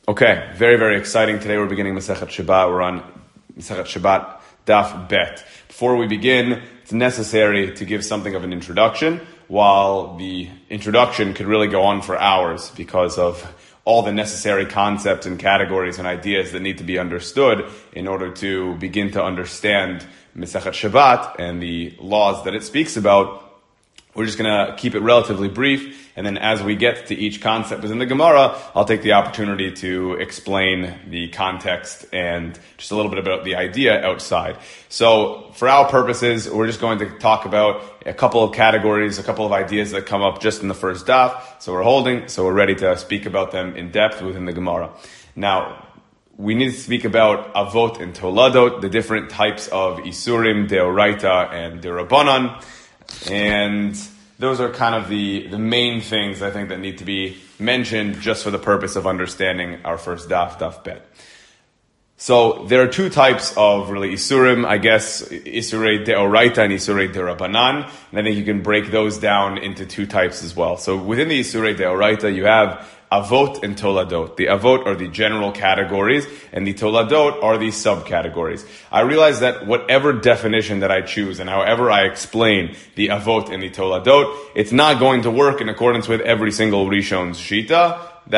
Okay, very, very exciting. Today we're beginning Masechet Shabbat. We're on Masechet Shabbat Daf Bet. Before we begin, it's necessary to give something of an introduction, while the introduction could really go on for hours because of all the necessary concepts and categories and ideas that need to be understood in order to begin to understand Masechet Shabbat and the laws that it speaks about. We're just going to keep it relatively brief, and then as we get to each concept within the Gemara, I'll take the opportunity to explain the context and just a little bit about the idea outside. So, for our purposes, we're just going to talk about a couple of categories, a couple of ideas that come up just in the first daf. So we're ready to speak about them in depth within the Gemara. Now, we need to speak about avot and toladot, the different types of isurim, deoraita, and derabanan. And those are kind of the main things I think that need to be mentioned just for the purpose of understanding our first daf bet. So there are two types of really isurim, I guess, isurei deoraita and isurei derabanan. And I think you can break those down into two types as well. So within the isurei deoraita, you have avot and toladot. The avot are the general categories, and the toladot are the subcategories. I realize that whatever definition that I choose, and however I explain the avot and the toladot, it's not going to work in accordance with every single Rishon's shita.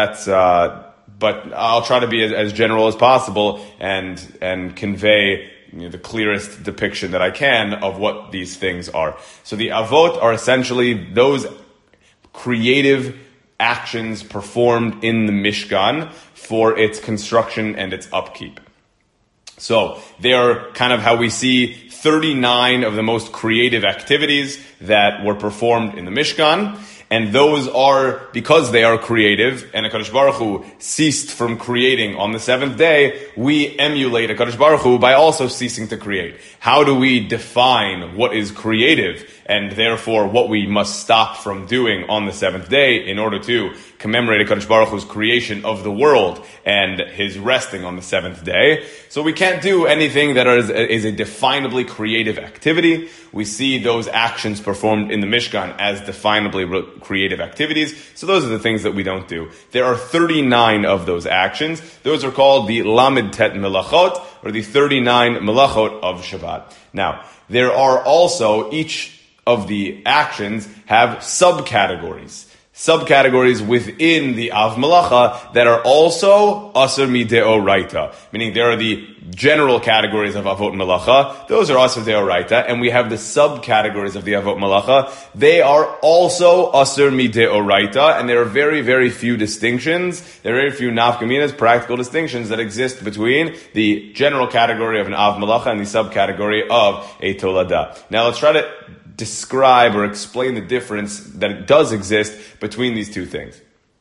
But I'll try to be as general as possible and convey the clearest depiction that I can of what these things are. So the avot are essentially those creative actions performed in the Mishkan for its construction and its upkeep. So they are kind of how we see 39 of the most creative activities that were performed in the Mishkan. And those are, because they are creative, and HaKadosh Baruch Hu ceased from creating on the seventh day, we emulate HaKadosh Baruch Hu by also ceasing to create. How do we define what is creative, and therefore what we must stop from doing on the seventh day in order to commemorate HaKadosh Baruch Hu's creation of the world and his resting on the seventh day? So we can't do anything that is a definably creative activity. We see those actions performed in the Mishkan as definably creative activities. So those are the things that we don't do. There are 39 of those actions. Those are called the Lamed Tet Melachot, or the 39 Melachot of Shabbat. Now, there are also, each of the actions have subcategories. Subcategories within the Av Malacha that are also Asur Mideoraita, meaning there are the general categories of Avot Malacha, those are Asur Deoraita, and we have the subcategories of the Avot Malacha, they are also Asur Mideoraita, and there are very, very few distinctions, there are very few nafkaminas, practical distinctions that exist between the general category of an Av Malacha and the subcategory of a Tolada. Now let's try to describe or explain the difference that it does exist between these two things.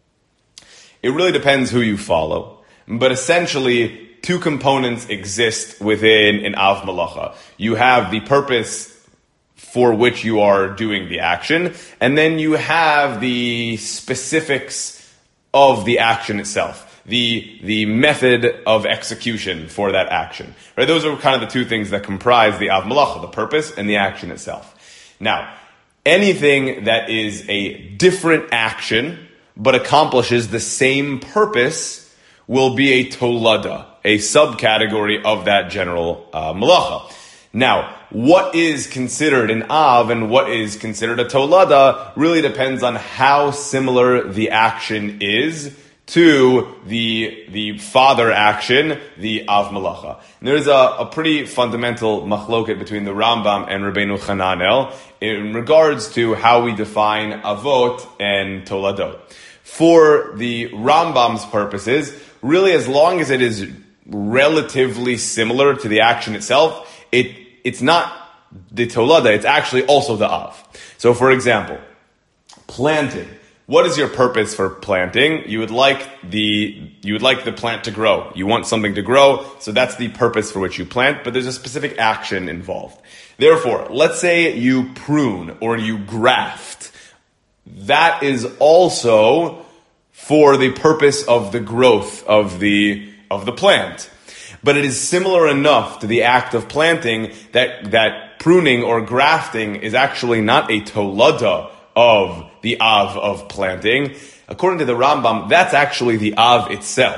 It really depends who you follow, but essentially two components exist within an Av Malacha. You have the purpose for which you are doing the action, and then you have the specifics of the action itself, the method of execution for that action. Right? Those are kind of the two things that comprise the Av Malacha, the purpose and the action itself. Now, anything that is a different action but accomplishes the same purpose will be a tolada, a subcategory of that general malacha. Now, what is considered an av and what is considered a tolada really depends on how similar the action is to the father action, the Av Malacha. And there's a pretty fundamental machloket between the Rambam and Rabbeinu Hananel in regards to how we define Avot and Toladot. For the Rambam's purposes, really as long as it is relatively similar to the action itself, it's not the Tolada, it's actually also the Av. So for example, planting. What is your purpose for planting? You would like the plant to grow. You want something to grow, so that's the purpose for which you plant, but there's a specific action involved. Therefore, let's say you prune or you graft. That is also for the purpose of the growth of the plant. But it is similar enough to the act of planting that pruning or grafting is actually not a tolada of the Av of planting. According to the Rambam, that's actually the Av itself.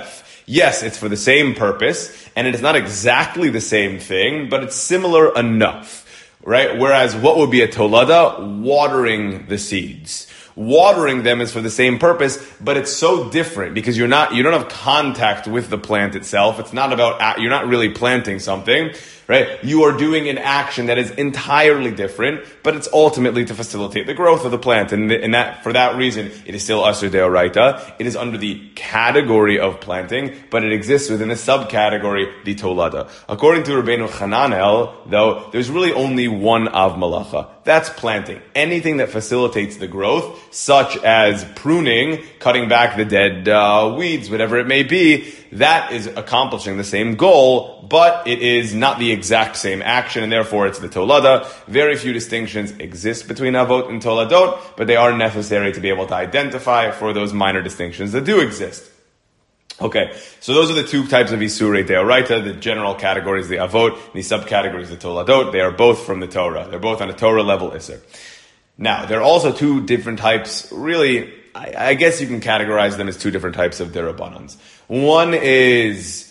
Yes, it's for the same purpose, and it is not exactly the same thing, but it's similar enough, right? Whereas what would be a tolada? Watering the seeds. Watering them is for the same purpose, but it's so different because you don't have contact with the plant itself. It's not about, you're not really planting something, right? You are doing an action that is entirely different, but it's ultimately to facilitate the growth of the plant. And that, for that reason, it is still Asur Deoraita. It is under the category of planting, but it exists within the subcategory, the Tolada. According to Rabbeinu Hananel, though, there's really only one Av Malacha. That's planting. Anything that facilitates the growth, such as pruning, cutting back the dead weeds, whatever it may be, that is accomplishing the same goal, but it is not the exact same action, and therefore it's the Tolada. Very few distinctions exist between Avot and Toladot, but they are necessary to be able to identify for those minor distinctions that do exist. Okay, so those are the two types of Isurei Deoraita. The general category is the Avot, and the subcategory is the Toladot. They are both from the Torah. They're both on a Torah level Isur. Now, there are also two different types, really, I guess you can categorize them as two different types of Derabanans. One is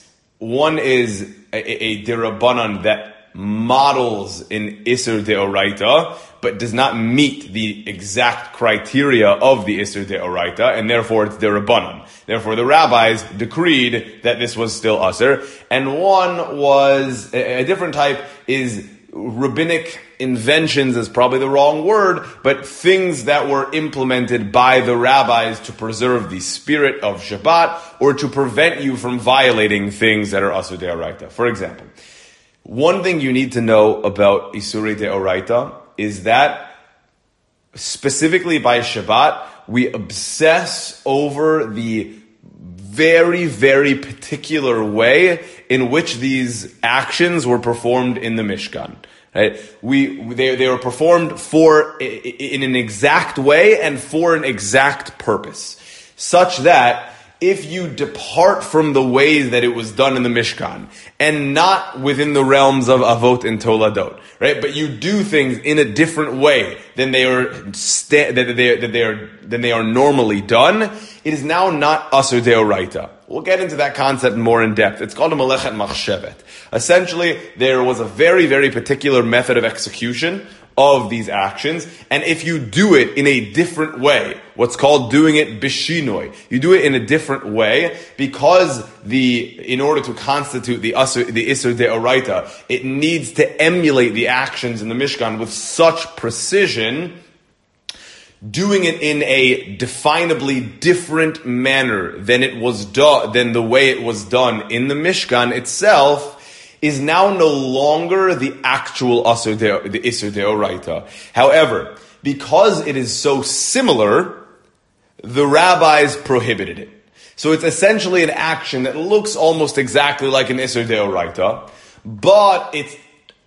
a Derabanan that models in Isur Deoraita, but does not meet the exact criteria of the Isur Deoraita, and therefore it's Derabanan. Therefore the rabbis decreed that this was still Asur. And one was, a different type is rabbinic inventions is probably the wrong word, but things that were implemented by the rabbis to preserve the spirit of Shabbat or to prevent you from violating things that are Asur Deoraita. For example, one thing you need to know about Isurei Deoraita is that specifically by Shabbat, we obsess over the very, very particular way in which these actions were performed in the Mishkan. Right? They were performed in an exact way and for an exact purpose, such that if you depart from the way that it was done in the Mishkan and not within the realms of Avot and Toladot, right? But you do things in a different way than they are normally done, it is now not Asur Deoraita. We'll get into that concept more in depth. It's called a Melechet Machshevet. Essentially, there was a very, very particular method of execution of these actions, and if you do it in a different way, what's called doing it bishinoi, you do it in a different way because in order to constitute the Isur Deoraita, it needs to emulate the actions in the Mishkan with such precision. Doing it in a definably different manner than the way it was done in the Mishkan itself is now no longer the actual the Isur Deoraita. However, because it is so similar, the rabbis prohibited it. So it's essentially an action that looks almost exactly like an Isur Deoraita, but it's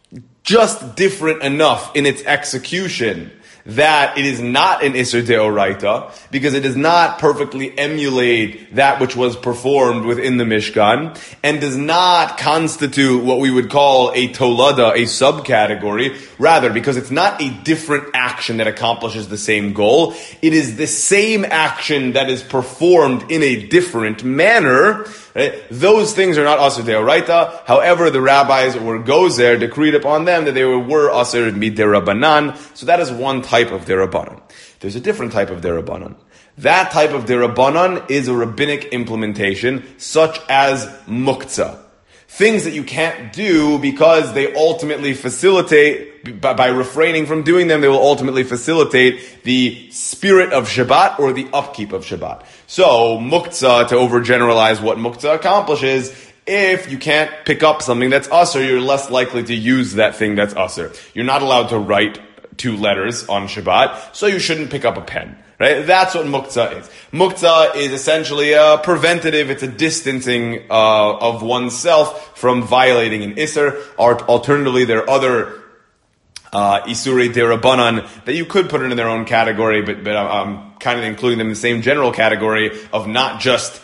just different enough in its execution that it is not an Isur Deoraita, because it does not perfectly emulate that which was performed within the Mishkan, and does not constitute what we would call a Tolada, a subcategory. Rather, because it's not a different action that accomplishes the same goal, it is the same action that is performed in a different manner. Right? Those things are not Asur Deoraita. However, the rabbis or Gozer decreed upon them that they were Asur Miderabanan. So that is one type of Derabanan. There's a different type of Derabanan. That type of Derabanan is a rabbinic implementation, such as Muktzah. Things that you can't do because they ultimately facilitate, by refraining from doing them, they will ultimately facilitate the spirit of Shabbat or the upkeep of Shabbat. So, Muktzah, to overgeneralize what Muktzah accomplishes, if you can't pick up something that's Asur, you're less likely to use that thing that's Asur. You're not allowed to write 2 letters on Shabbat, so you shouldn't pick up a pen. Right? That's what Muktzah is. Muktzah is essentially a preventative, it's a distancing of oneself from violating an Isser. Alternatively, there are other Isurei Derabanan that you could put in their own category, but I'm kind of including them in the same general category of not just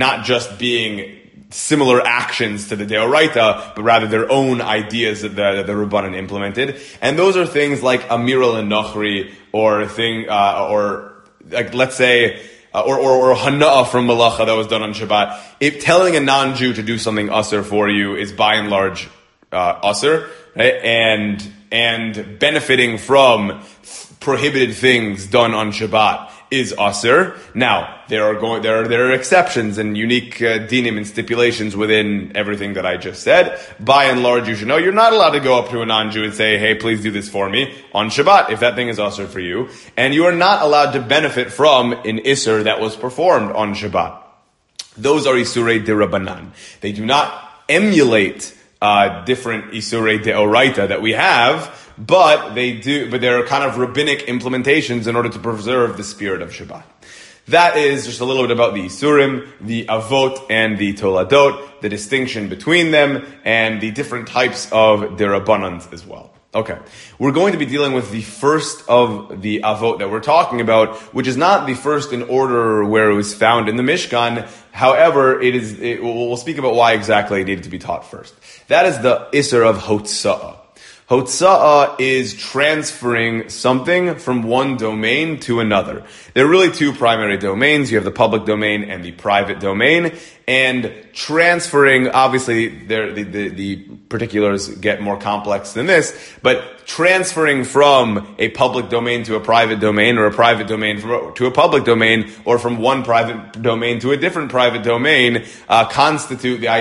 being similar actions to the Deoraita, but rather their own ideas that the Rabbanan implemented. And those are things like Amira L'Nochri, or like, let's say, or hana'ah from malacha that was done on Shabbat. If telling a non-Jew to do something usher for you is by and large usher, right? And benefiting from prohibited things done on Shabbat is usher. Now, there are exceptions and unique dinim and stipulations within everything that I just said. By and large, you should know you're not allowed to go up to a non-Jew and say, hey, please do this for me on Shabbat, if that thing is usher for you. And you are not allowed to benefit from an isser that was performed on Shabbat. Those are isurei derabanan. They do not emulate different isurei deoraita that we have, but there are kind of rabbinic implementations in order to preserve the spirit of Shabbat. That is just a little bit about the Isurim, the Avot, and the Toladot, the distinction between them, and the different types of Derabanans as well. Okay, we're going to be dealing with the first of the Avot that we're talking about, which is not the first in order where it was found in the Mishkan. However, we'll speak about why exactly it needed to be taught first. That is the Isser of Hotza'ah. Hotza'ah is transferring something from one domain to another. There are really two primary domains. You have the public domain and the private domain. And transferring, obviously, the particulars get more complex than this, but transferring from a public domain to a private domain, or a private domain to a public domain, or from one private domain to a different private domain, constitute the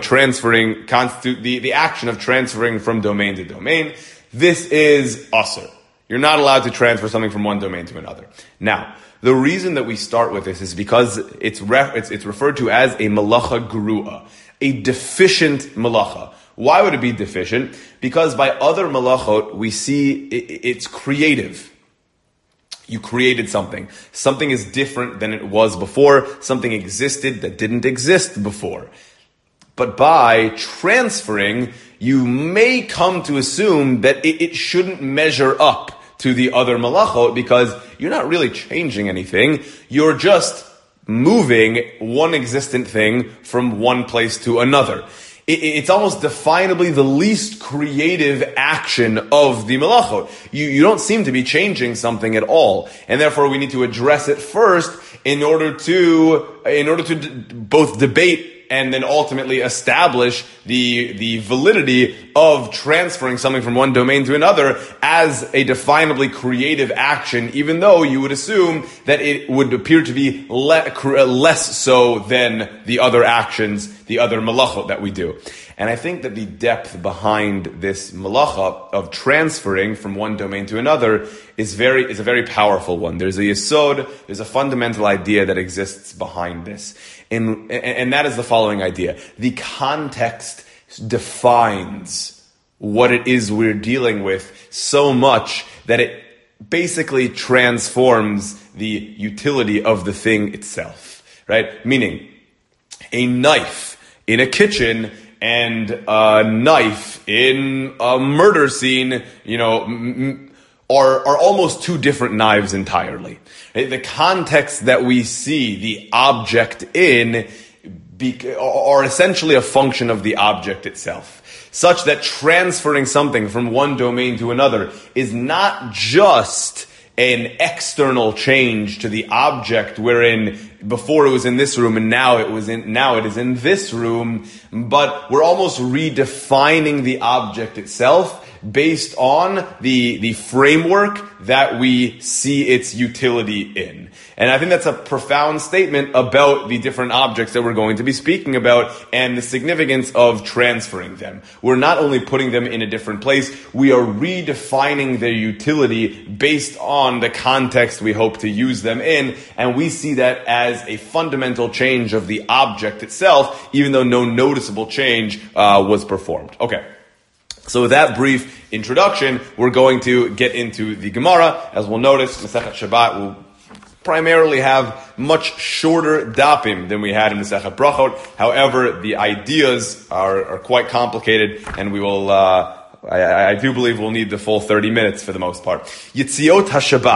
action of transferring from domain to domain. This is usher. You're not allowed to transfer something from one domain to another. Now, the reason that we start with this is because it's referred to as a malacha geruah, a deficient malacha. Why would it be deficient? Because by other malachot, we see it's creative. You created something. Something is different than it was before. Something existed that didn't exist before. But by transferring, you may come to assume that it shouldn't measure up to the other malachot, because you're not really changing anything. You're just moving one existent thing from one place to another. It's almost definably the least creative action of the malachot. You don't seem to be changing something at all, and therefore we need to address it first in order to both debate and then ultimately establish the validity of transferring something from one domain to another as a definably creative action, even though you would assume that it would appear to be less so than the other actions, the other malachot that we do. And I think that the depth behind this malacha of transferring from one domain to another is a very powerful one. There's a yesod, there's a fundamental idea that exists behind this. And that is the following idea. The context defines what it is we're dealing with so much that it basically transforms the utility of the thing itself, right? Meaning, a knife in a kitchen and a knife in a murder scene, are almost two different knives entirely. The context that we see the object in are essentially a function of the object itself, such that transferring something from one domain to another is not just an external change to the object, wherein before it was in this room and now it is in this room, but we're almost redefining the object itself based on the framework that we see its utility in. And I think that's a profound statement about the different objects that we're going to be speaking about and the significance of transferring them. We're not only putting them in a different place, we are redefining their utility based on the context we hope to use them in, and we see that as a fundamental change of the object itself, even though no noticeable change was performed. Okay. So with that brief introduction, we're going to get into the Gemara. As we'll notice, Masechet Shabbat will primarily have much shorter dapim than we had in Masechet Brachot. However, the ideas are quite complicated, and we will, I do believe we'll need the full 30 minutes for the most part. Yitziot HaShabbat,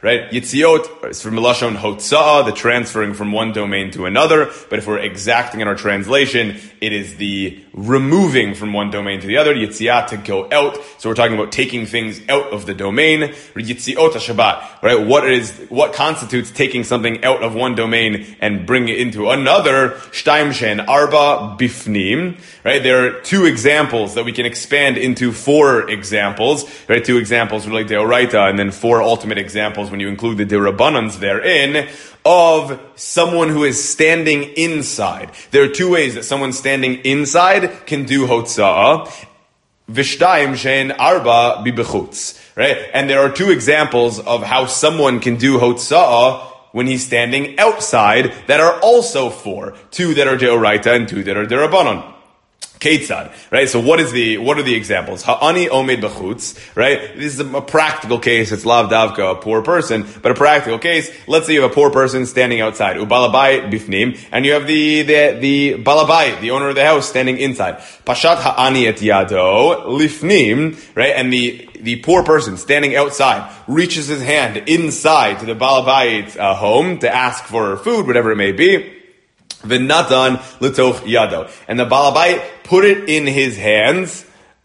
right? Yitziot is from Milashon Hotza'ah, the transferring from one domain to another. But if we're exacting in our translation, it is the removing from one domain to the other. Yitziat, to go out. So we're talking about taking things out of the domain. Yitziot HaShabbat, right? What constitutes taking something out of one domain and bringing it into another? Shtaim Shen Arba Bifnim, right? There are two examples that we can expand into four examples, right? Two examples relate to Deoraita, and then four ultimate examples when you include the Derabbanans therein, of someone who is standing inside. There are two ways that someone standing inside can do Hotza'ah. V'shtayim she'en arba bibechutz, right? And there are two examples of how someone can do Hotza'ah when he's standing outside that are also four. Two that are Deoraita and two that are Derabbanan. Ketzad, right? So what are the examples? Ha'ani omed b'chutz, right? This is a practical case. It's lav davka, a poor person, but a practical case. Let's say you have a poor person standing outside. Ubalabayit bifnim, and you have the balabayit, the owner of the house, standing inside. Pashat ha'ani et yado lifnim, right? And the poor person standing outside reaches his hand inside to the balabayit's home to ask for food, whatever it may be. V'natan l'toch yado, and the balabayit put it in his hands.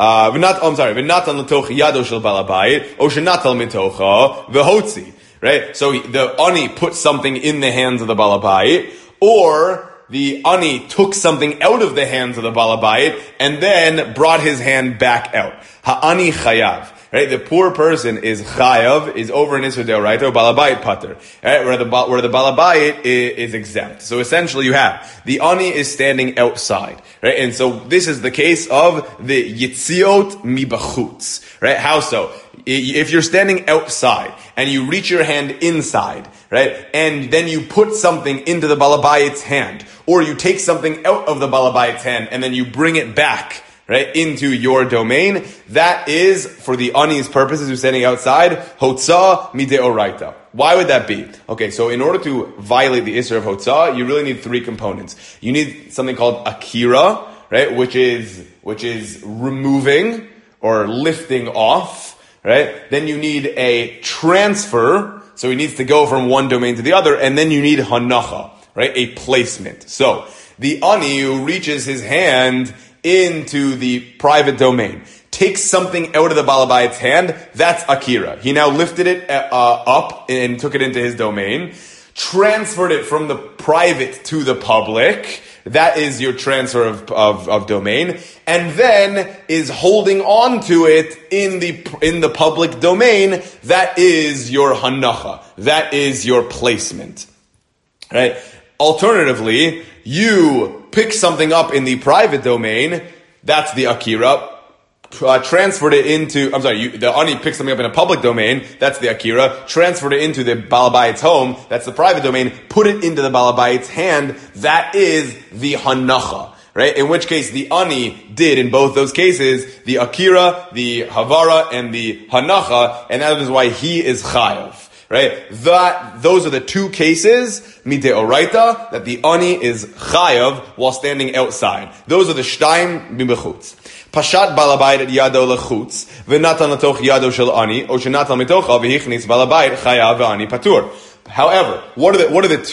V'natan l'toch yado shel balabayit, o shenatal mitocha v'hotzi. Right. So the ani put something in the hands of the balabayit, or the ani took something out of the hands of the balabayit and then brought his hand back out. Ha'ani chayav. Right, the poor person is chayav, is over in Isur Deoraita, balabayit pater, right, where the balabayit is exempt. So essentially you have, the ani is standing outside, right, and so this is the case of the yitziot mibachutz, right, how so? If you're standing outside, and you reach your hand inside, right, and then you put something into the balabayit's hand, or you take something out of the balabayit's hand, and then you bring it back, right, into your domain, that is, for the ani's purposes who's standing outside, hotzah mideoraita. Why would that be? Okay, so in order to violate the issur of hotzah, you really need three components. You need something called akira, right, which is removing or lifting off, right? Then you need a transfer, so he needs to go from one domain to the other, and then you need hanacha, right, a placement. So, the ani who reaches his hand into the private domain, takes something out of the balabayit's hand, that's akira. He now lifted it up and took it into his domain, transferred it from the private to the public, that is your transfer of domain, and then is holding on to it in the public domain, that is your hanacha, that is your placement. Right? Alternatively, you pick something up in the private domain, that's the akira, transferred it into, the ani picked something up in a public domain, that's the akira, transferred it into the balabayit's home, that's the private domain, put it into the balabayit's hand, that is the hanacha. Right? In which case, the ani did, in both those cases, the akira, the havara, and the hanacha, and that is why he is chayav. Right? Those are the two cases, mideoraita, that the ani is chayav while standing outside. Those are the shtaim mibechutz. Pashat balabayit et yado lechutz, v'natan latoch yado shel ani, o shenatal mitocha v'hichnis balabayit chayav v'ani patur. However, what are the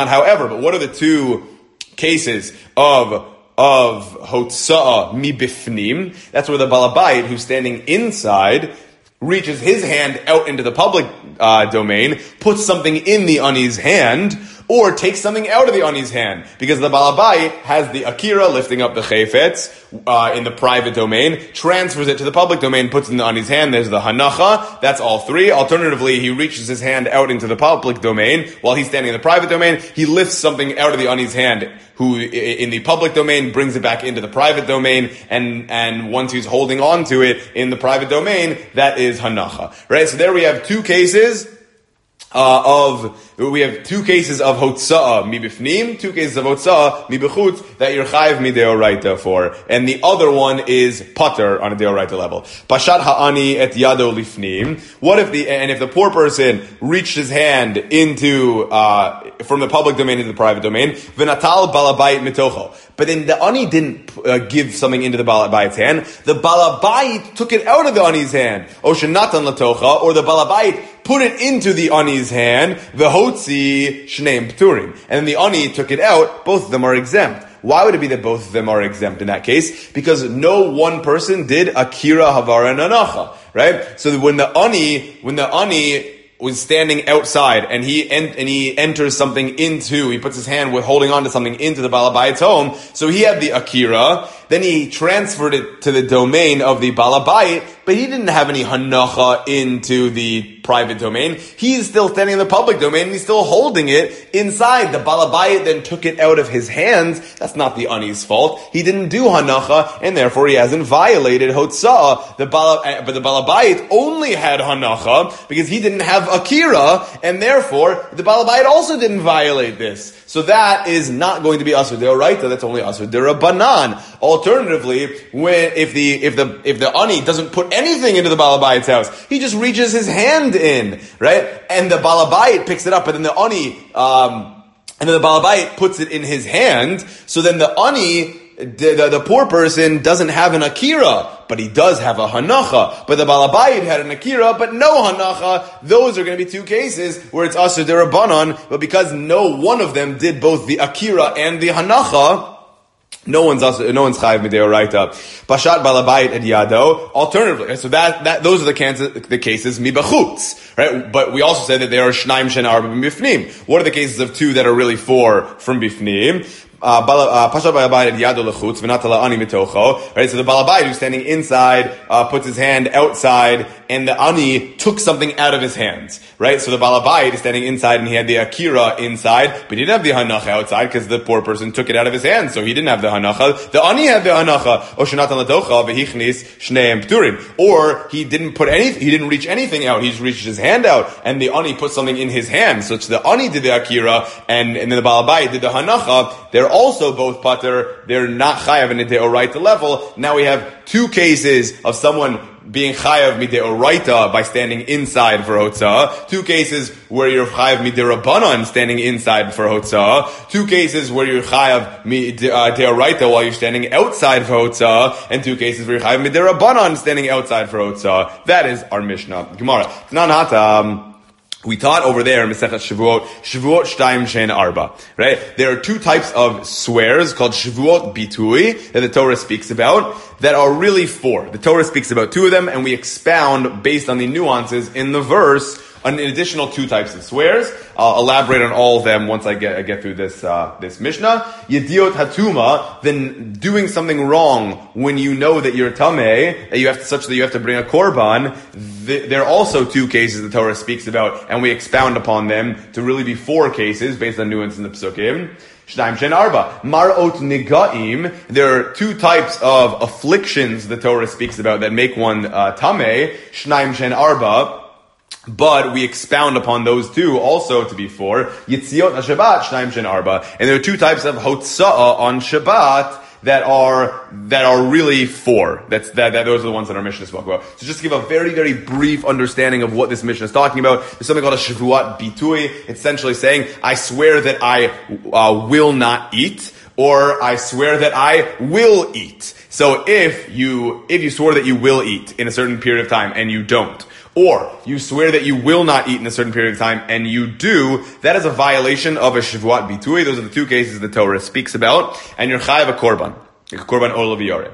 two cases of hotza'ah mibifnim? That's where the balabayit who's standing inside reaches his hand out into the public domain, puts something in the ani's hand, or takes something out of the ani's hand. Because the balabayit has the akira, lifting up the chayfetz, in the private domain, transfers it to the public domain, puts it in the ani's hand, there's the hanacha, that's all three. Alternatively, he reaches his hand out into the public domain, while he's standing in the private domain, he lifts something out of the ani's hand, who in the public domain brings it back into the private domain, and once he's holding on to it in the private domain, that is hanacha. Right? So there we have two cases of hotza'ah mibifnim, two cases of hotza'ah mibechutz that you're chayiv mideoraita for, and the other one is pater on a deoraita level. Pashat ha'ani et yado lifnim. What if if the poor person reached his hand into from the public domain into the private domain, v'natal balabayit mitocho, but then the ani didn't give something into the balabayit's hand, the balabayit took it out of the ani's hand, o shenatan latocha, or the balabayit put it into the ani's hand, v'hotzi shneim pturim. And then the ani took it out, both of them are exempt. Why would it be that both of them are exempt in that case? Because no one person did akira, havara, and anacha, right? So when the ani was standing outside and he enters something he puts his hand with holding on to something into the balabayit's home, so he had the akira, then he transferred it to the domain of the balabayit, but he didn't have any hanacha into the private domain. He's still standing in the public domain and he's still holding it inside. The balabayit then took it out of his hands. That's not the ani's fault. He didn't do hanacha and therefore he hasn't violated hotzah. But the balabayit only had hanacha because he didn't have akira, and therefore the balabayit also didn't violate this. So that is not going to be asur deoraita. That's only asur derabanan. Alternatively, if the ani doesn't put anything into the balabayit's house, he just reaches his hand in, right? And the balabayit picks it up, but then the balabayit puts it in his hand. So then the ani, the poor person doesn't have an akira, but he does have a hanacha. But the balabayit had an akira, but no hanacha. Those are going to be two cases where it's asur derabanan, but because no one of them did both the akira and the hanacha, no one's chayiv mideoraita. Pashat balabayit et yado. Alternatively, so those are the cases mibachutz, right? But we also said that there are shnaim shen arba b'mifnim. What are the cases of two that are really four from bifnim? Pashat balabayit et yado lechutz v'natala ani mitocho. Right, so the balabayit who's standing inside puts his hand outside, and the ani took something out of his hands. Right, so the balabayit is standing inside, and he had the akira inside, but he didn't have the hanacha outside because the poor person took it out of his hands, so he didn't have the hanacha. The ani had the hanacha. Or he didn't put anything. He didn't reach anything out. He just reached his hand out, and the ani put something in his hand. So the ani did the akira, and then the balabayit did the hanacha. They're also both pater. They're not chayav in the deoraita level. Now we have two cases of someone being chayav mideoraita by standing inside for hotzah. Two cases where you're chayav miderabanan standing inside for hotzah. Two cases where you're chayav mideoraita while you're standing outside for hotzah. And two cases where you're chayav miderabanan standing outside for hotzah. That is our Mishnah. Gemara. We taught over there in Masechet Shavuot Shtayim Shein Arba, right? There are two types of swears called Shavuot Bitui that the Torah speaks about that are really four. The Torah speaks about two of them, and we expound based on the nuances in the verse an additional two types of swears. I'll elaborate on all of them once I get through this Mishnah. Yediot Hatuma, then doing something wrong when you know that you're tameh, such that you have to bring a korban. There are also two cases the Torah speaks about, and we expound upon them to really be four cases based on nuance in the Pesukim. Shnaim Shen Arba. Marot Nigaim. There are two types of afflictions the Torah speaks about that make one tameh. Shnaim Shen Arba. But we expound upon those two also to be four. Yitziot HaShabbat, Shnaim Shen Arba. And there are two types of Hotza'ah on Shabbat that are really four. Those are the ones that our Mishnah spoke about. So just to give a very, very brief understanding of what this Mishnah is talking about, there's something called a Shavuot Bitui. It's essentially saying, I swear that I will not eat, or I swear that I will eat. So if you swore that you will eat in a certain period of time and you don't, or you swear that you will not eat in a certain period of time and you do, that is a violation of a Shavuot Bitui. Those are the two cases the Torah speaks about, and you're chayav a korban olav yoreh.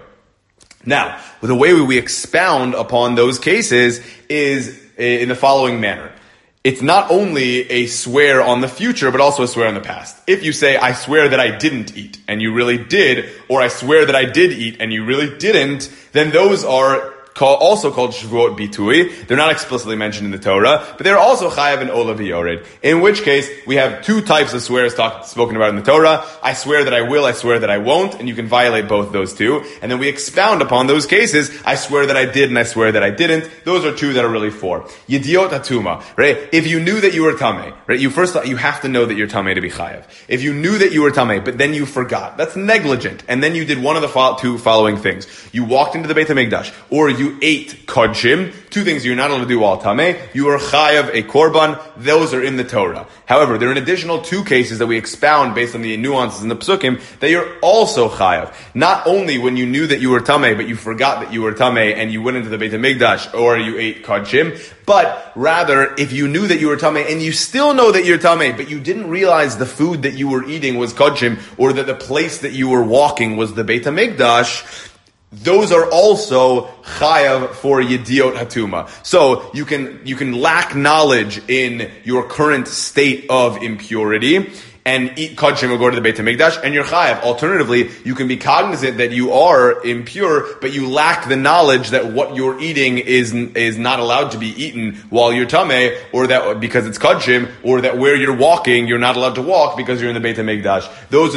Now, the way we expound upon those cases is in the following manner. It's not only a swear on the future, but also a swear on the past. If you say, I swear that I didn't eat, and you really did, or I swear that I did eat, and you really didn't, then those are also called Shavuot Bitui. They're not explicitly mentioned in the Torah, but they're also Chayav and Olav Yored. In which case, we have two types of swears spoken about in the Torah. I swear that I will, I swear that I won't, and you can violate both those two. And then we expound upon those cases. I swear that I did and I swear that I didn't. Those are two that are really four. Yediot Hatuma, right? If you knew that you were Tameh, right? You have to know that you're Tameh to be Chayav. If you knew that you were Tameh, but then you forgot, that's negligent. And then you did one of the two following things. You walked into the Beit HaMikdash, or you ate kodshim, two things you're not allowed to do while tameh, you are chayav a korban. Those are in the Torah. However, there are an additional two cases that we expound based on the nuances in the psukim that you're also chayav. Not only when you knew that you were tameh, but you forgot that you were tameh and you went into the Beit HaMikdash, or you ate kodshim, but rather if you knew that you were tameh and you still know that you're tameh, but you didn't realize the food that you were eating was kodshim, or that the place that you were walking was the Beit HaMikdash, those are also chayav for yediot hatuma. So you can lack knowledge in your current state of impurity and eat kodshim or go to the Beit HaMikdash, and you're chayav. Alternatively, you can be cognizant that you are impure, but you lack the knowledge that what you're eating is not allowed to be eaten while you're tameh, or that because it's kodshim, or that where you're walking, you're not allowed to walk because you're in the Beit HaMikdash. Those are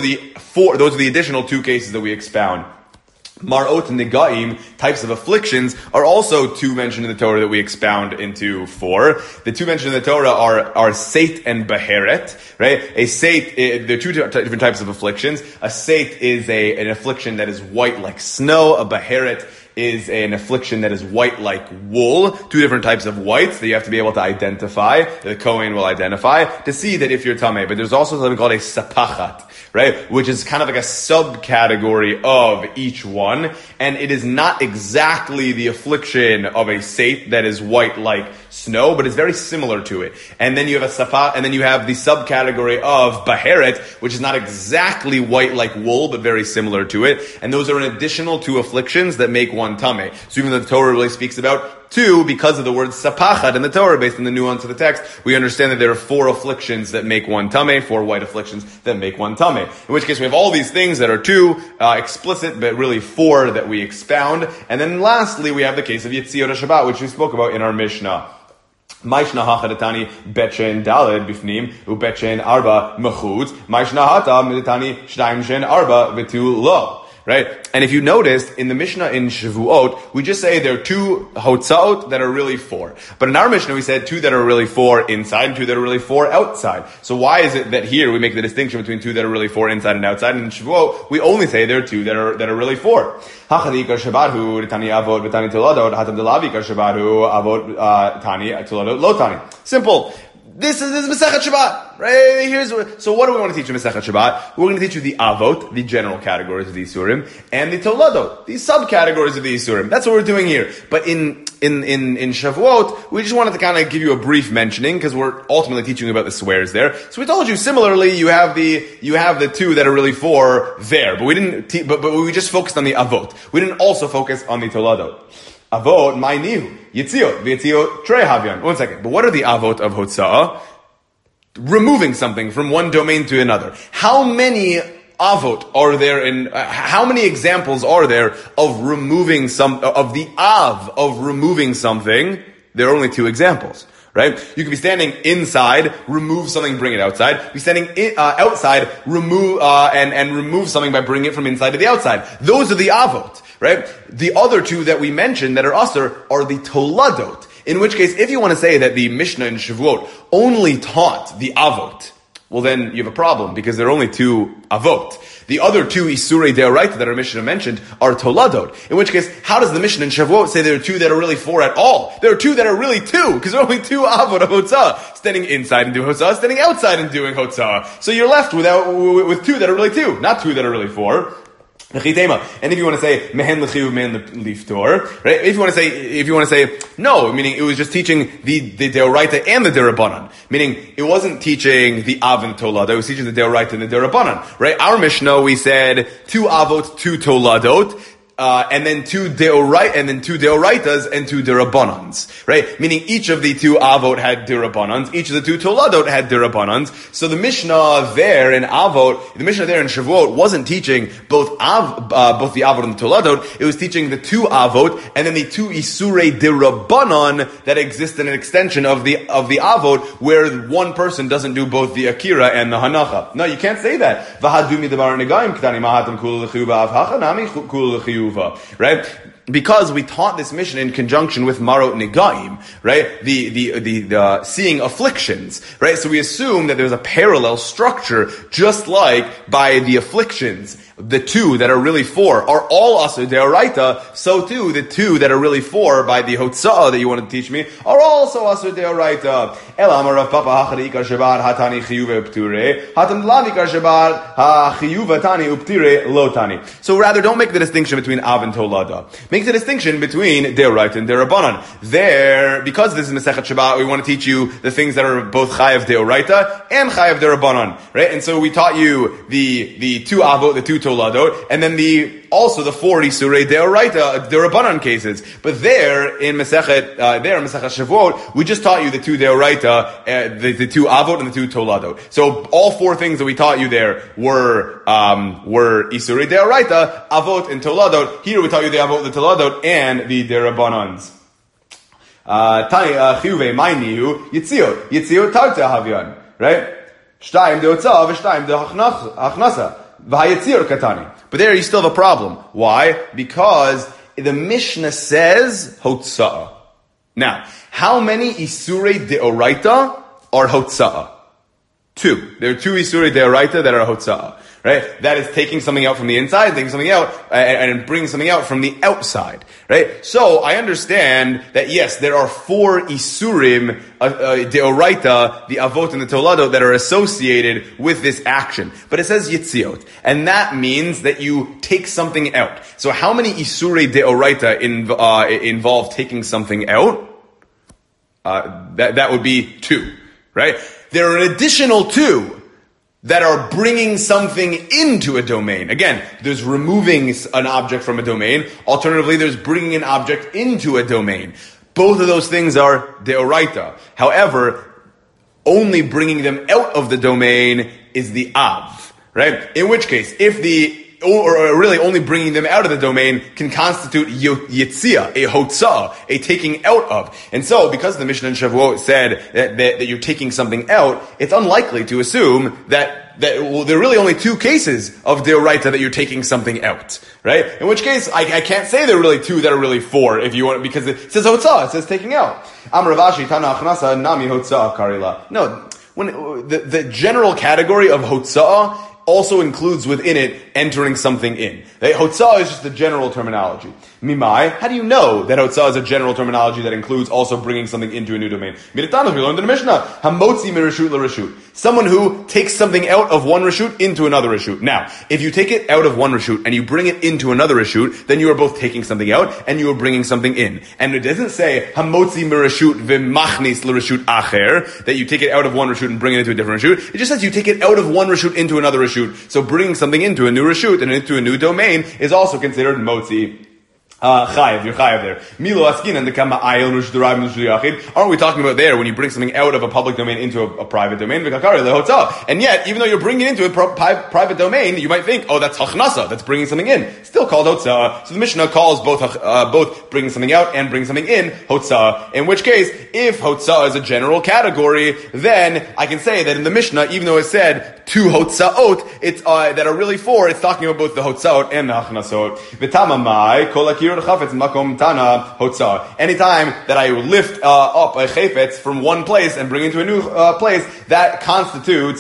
the additional two cases that we expound. Mar'ot and Negaim, types of afflictions, are also two mentioned in the Torah that we expound into four. The two mentioned in the Torah are Seit and Beheret, right? A Seit, there are two different types of afflictions. A Seit is an affliction that is white like snow. A Beheret is an affliction that is white like wool. Two different types of whites that you have to be able to identify, the Kohen will identify, to see that if you're tameh. But there's also something called a sapachat, right? Which is kind of like a subcategory of each one. And it is not exactly the affliction of a seit that is white like snow, but it's very similar to it. And then you have and then you have the subcategory of baheret, which is not exactly white like wool, but very similar to it. And those are an additional two afflictions that make one tameh. So even though the Torah really speaks about two, because of the word sapachat in the Torah, based on the nuance of the text, we understand that there are four afflictions that make one tameh, four white afflictions that make one tameh. In which case we have all these things that are two explicit, but really four that we expound. And then lastly, we have the case of Yetziot HaShabbat, which we spoke about in our Mishnah. Maishna hachadetani betchen daled bifnim ubetchen arba mechutz. Maishna hata medetani shtaim shen arba v'tu lo. Right? And if you noticed, in the Mishnah in Shavuot, we just say there are two hotzaot that are really four. But in our Mishnah, we said two that are really four inside and two that are really four outside. So why is it that here we make the distinction between two that are really four inside and outside? And in Shavuot, we only say there are two that are really four. Hachadikar shabarhu tani avot v'tani toladot hatam delavikar shabarhu avot tani toladot lo tani. Simple. This is Masechet Shabbat, right? So what do we want to teach you in Masechet Shabbat? We're going to teach you the Avot, the general categories of the Isurim, and the Toladot, the subcategories of the Isurim. That's what we're doing here. But in Shavuot, we just wanted to kind of give you a brief mentioning, because we're ultimately teaching you about the swears there. So we told you, similarly, you have the two that are really four there, but we didn't, but we just focused on the Avot. We didn't also focus on the Toladot. Avot, my nihu, yitziot, v'yitziot, trei havyan. 1 second. But what are the avot of hotza'ah? Removing something from one domain to another. How many avot are there how many examples are there of removing of removing something? There are only two examples. Right? You could be standing inside, remove something, bring it outside. Be standing outside, remove and remove something by bringing it from inside to the outside. Those are the avot, right? The other two that we mentioned that are usher are the toladot. In which case, if you want to say that the Mishnah in Shavuot only taught the avot, well then you have a problem because there are only two avot. The other two Isurei Deoraita that our Mishnah mentioned are Toladot. In which case, how does the Mishnah in Shavuot say there are two that are really four at all? There are two that are really two, because there are only two Avot of Hotzah. Standing inside and doing Hotzah, standing outside and doing Hotzah. So you're left with two that are really two, not two that are really four. And if you want to say mehen l'chiyuv mehen liftor, right? If you want to say no, meaning it was just teaching the deoraita and the derabanan, meaning it wasn't teaching the av and tolada, it was teaching the deoraita and the derabanan, right? Our Mishnah we said two avot, two toladot. And then two deoraitas and two derabanans, right? Meaning each of the two avot had derabanans, each of the two toladot had derabanans. So the Mishnah there in avot, the Mishnah there in Shavuot wasn't teaching both the avot and the toladot. It was teaching the two avot and then the two isurei derabanan that exist in an extension of the avot, where one person doesn't do both the akira and the hanacha. No, you can't say that. Right? Because we taught this mission in conjunction with Marot Negaim, right? The seeing afflictions, right? So we assume that there's a parallel structure, just like by the afflictions, the two that are really four are all asur deoraita, so too the two that are really four by the hotzah that you want to teach me are also asur deoraita. Elam Rav Papa hachari ikar shabat hatani chiyuve upture hatam lav ikar shabat ha chiyuve tani uptire lo tani. So rather, don't make the distinction between av and tolada. Make the distinction between deoraita and derabanan. There, because this is Masechet Shabbat, we want to teach you the things that are both chayav deoraita and chayav derabanan, right? And so we taught you the two avot, the two toladot, and then also the 4 isurei deoraita, derabanan cases. But there in Masechet Shavuot, we just taught you the two deoraita, the two avot and the two toladot. So all 4 things that we taught you there were isurei deoraita, avot and toladot. Here we taught you the avot, the toladot, and the derabanans. Tani chiyuve ma'iniu yitziot tarta havyan, right? Shtayim deotza v'shtayim de'achnasa v'hayitzir katani. But there you still have a problem. Why? Because the Mishnah says hotzah. Now, how many isurei deoraita are hotzah? 2. There are 2 isurei deoraita that are hotzah. Right? That is taking something out from the inside, taking something out, and bringing something out from the outside. Right? So, I understand that yes, there are 4 isurim, deoraita, the avot and the tolado, that are associated with this action. But it says yitziot. And that means that you take something out. So how many isurei deoraita involve taking something out? That would be 2. Right? There are an additional 2 that are bringing something into a domain. Again, there's removing an object from a domain. Alternatively, there's bringing an object into a domain. Both of those things are deoraita. However, only bringing them out of the domain is the av, right? In which case, or really only bringing them out of the domain can constitute yitzia, a hotzah, a taking out of. And so, because the Mishnah in Shavuot said that you're taking something out, it's unlikely to assume that there are really only 2 cases of deoraita that you're taking something out, right? In which case, I can't say there are really 2 that are really 4 if you want, because it says hotzah, it says taking out. Amar Rav Ashi tana achnasa nami hotzah karila. No, when the general category of hotzah also includes within it entering something in. Hotzah is just the general terminology. Mimai, how do you know that hotzah is a general terminology that includes also bringing something into a new domain? Midatanos, we learned in the Mishnah, hamotzi mirashut l'rashut. Someone who takes something out of one rashut into another rashut. Now, if you take it out of one rashut and you bring it into another rashut, then you are both taking something out and you are bringing something in. And it doesn't say hamotzi mirashut v'machnis l'rashut acher, that you take it out of one rashut and bring it into a different rashut. It just says you take it out of one rashut into another rashut. So bringing something into a new rashut and into a new domain is also considered motzi. Chayav, you're chayav there. Milo askin and the kama ayil nushdurai nushdu. Aren't we talking about there when you bring something out of a public domain into a private domain? And yet, even though you're bringing it into a private domain, you might think, oh, that's hachnasa, that's bringing something in. Still called hotzah. So the Mishnah calls both bringing something out and bringing something in hotzah. In which case, if hotzah is a general category, then I can say that in the Mishnah, even though it said 2 hotzaot, it's that are really 4, it's talking about both the hotzaot and the hachnasot. V'tamamai kol akir chafetz makom tana hotzah. Anytime that I lift up a chafetz from one place and bring it to a new place, that constitutes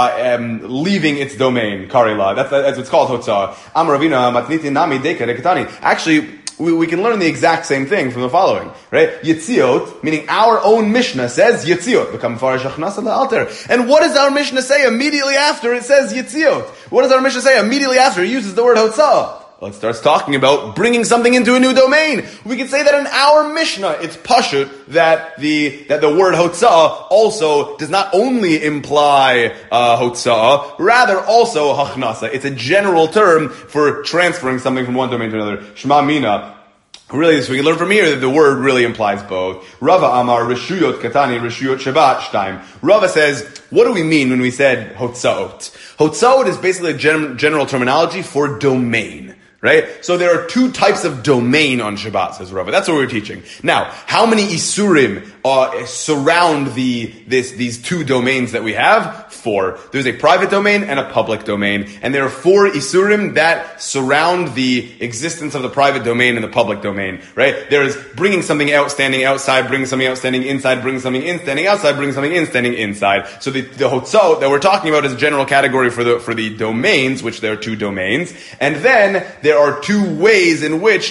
leaving its domain. Karila. That's what's called hotzah. Amar Ravina matniti nami deka dekatani. Actually, we can learn the exact same thing from the following, right? Yitziot, meaning our own Mishnah says Yitziot. Become farish achnasa la'alter. And what does our Mishnah say immediately after it says Yitziot? What does our Mishnah say immediately after it uses the word hotzah? Well, it starts talking about bringing something into a new domain. We can say that in our Mishnah, it's pashut that the word hotzah also does not only imply hotzah, rather also hachnasa. It's a general term for transferring something from one domain to another. Shema mina. Really, so we can learn from here that the word really implies both. Rava Amar Rishuyot Katani Rishuyot Shabbat Shtaim. Rava says, what do we mean when we said hotzaot? Hotzaot is basically a general terminology for domain. Right? So there are 2 types of domain on Shabbat, says Rava. That's what we're teaching. Now, how many isurim surround these two domains that we have? 4. There's a private domain and a public domain, and there are 4 isurim that surround the existence of the private domain and the public domain, right? There is bringing something out, standing outside, bringing something out, standing inside, bringing something in, standing outside, bringing something in, standing inside. So the hotzot that we're talking about is a general category for the domains, which there are 2 domains, and then there are 4 ways in which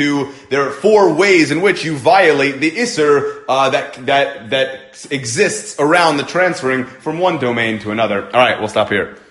you violate the isur that exists around the transferring from one domain to another. All right, we'll stop here.